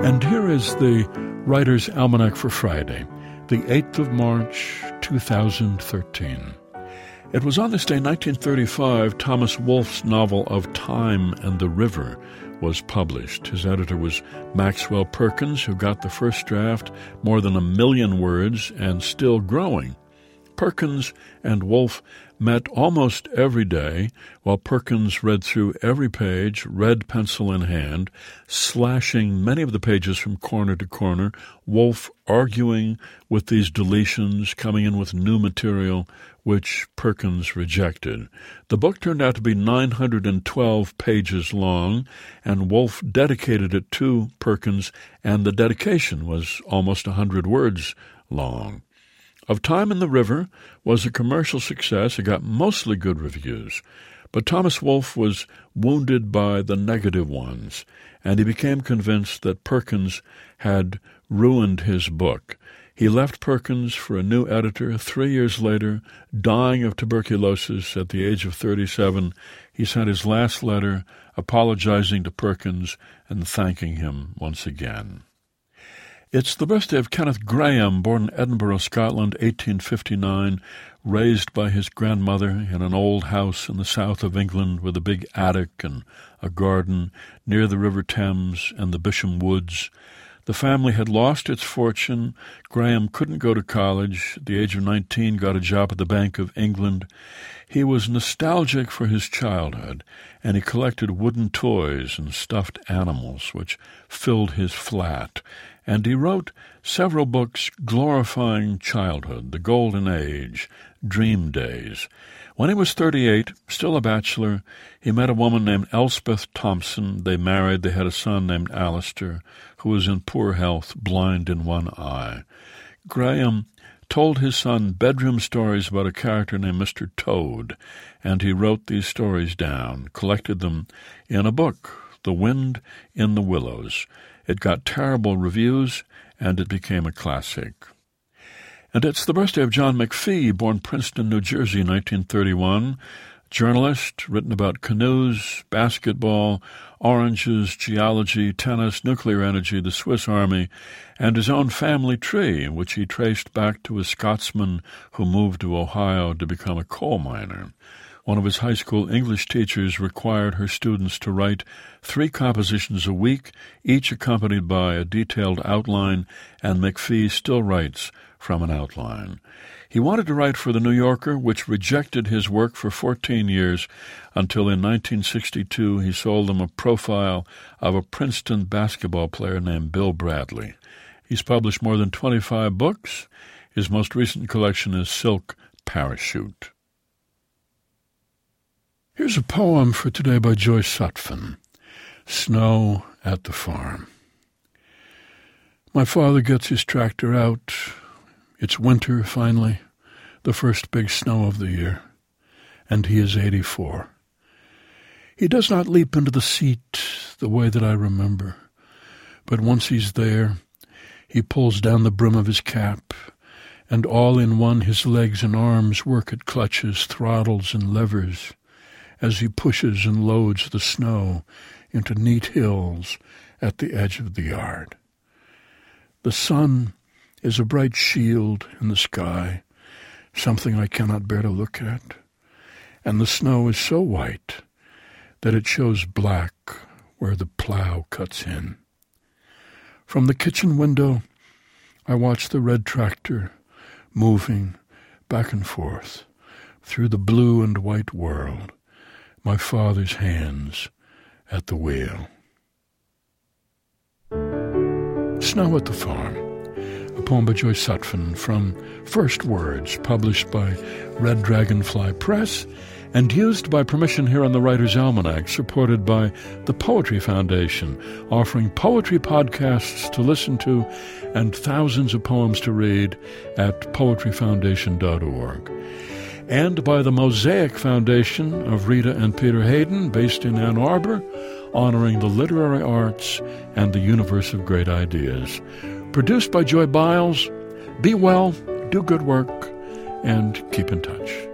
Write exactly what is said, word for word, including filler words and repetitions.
And here is the Writer's Almanac for Friday, the eighth of March, two thousand thirteen. It was on this day, nineteen thirty-five, Thomas Wolfe's novel of Time and the River was published. His editor was Maxwell Perkins, who got the first draft, more than a million words, and still growing. Perkins and Wolfe met almost every day, while Perkins read through every page, red pencil in hand, slashing many of the pages from corner to corner, Wolfe arguing with these deletions, coming in with new material, which Perkins rejected. The book turned out to be nine hundred twelve pages long, and Wolfe dedicated it to Perkins, and the dedication was almost one hundred words long. Of Time in the River was a commercial success. It got mostly good reviews. But Thomas Wolfe was wounded by the negative ones, and he became convinced that Perkins had ruined his book. He left Perkins for a new editor. Three years later, dying of tuberculosis at the age of thirty-seven, he sent his last letter apologizing to Perkins and thanking him once again. It's the birthday of Kenneth Grahame, born in Edinburgh, Scotland, eighteen fifty-nine, raised by his grandmother in an old house in the south of England with a big attic and a garden near the River Thames and the Bisham Woods. The family had lost its fortune. Grahame couldn't go to college. At the age of nineteen, got a job at the Bank of England. He was nostalgic for his childhood, and he collected wooden toys and stuffed animals, which filled his flat. And he wrote several books glorifying childhood, the golden age, dream days. When he was thirty-eight, still a bachelor, he met a woman named Elspeth Thompson. They married. They had a son named Alistair, who was in poor health, blind in one eye. Grahame told his son bedroom stories about a character named Mister Toad, and he wrote these stories down, collected them in a book, The Wind in the Willows. It got terrible reviews, and it became a classic. And it's the birthday of John McPhee, born Princeton, New Jersey, nineteen thirty-one. Journalist, written about canoes, basketball, oranges, geology, tennis, nuclear energy, the Swiss Army, and his own family tree, which he traced back to a Scotsman who moved to Ohio to become a coal miner. One of his high school English teachers required her students to write three compositions a week, each accompanied by a detailed outline, and McPhee still writes from an outline. He wanted to write for The New Yorker, which rejected his work for fourteen years, until in nineteen sixty-two he sold them a profile of a Princeton basketball player named Bill Bradley. He's published more than twenty-five books. His most recent collection is Silk Parachute. Here's a poem for today by Joyce Sutphin, Snow at the Farm. My father gets his tractor out. It's winter, finally, the first big snow of the year, and he is eighty-four. He does not leap into the seat the way that I remember, but once he's there, he pulls down the brim of his cap, and all in one his legs and arms work at clutches, throttles, and levers, as he pushes and loads the snow into neat hills at the edge of the yard. The sun is a bright shield in the sky, something I cannot bear to look at, and the snow is so white that it shows black where the plow cuts in. From the kitchen window, I watch the red tractor moving back and forth through the blue and white world, my father's hands at the wheel. Snow at the Farm, a poem by Joyce Sutphin from First Words, published by Red Dragonfly Press and used by permission here on the Writer's Almanac, supported by the Poetry Foundation, offering poetry podcasts to listen to and thousands of poems to read at poetry foundation dot org. And by the Mosaic Foundation of Rita and Peter Hayden, based in Ann Arbor, honoring the literary arts and the universe of great ideas. Produced by Joy Biles. Be well, do good work, and keep in touch.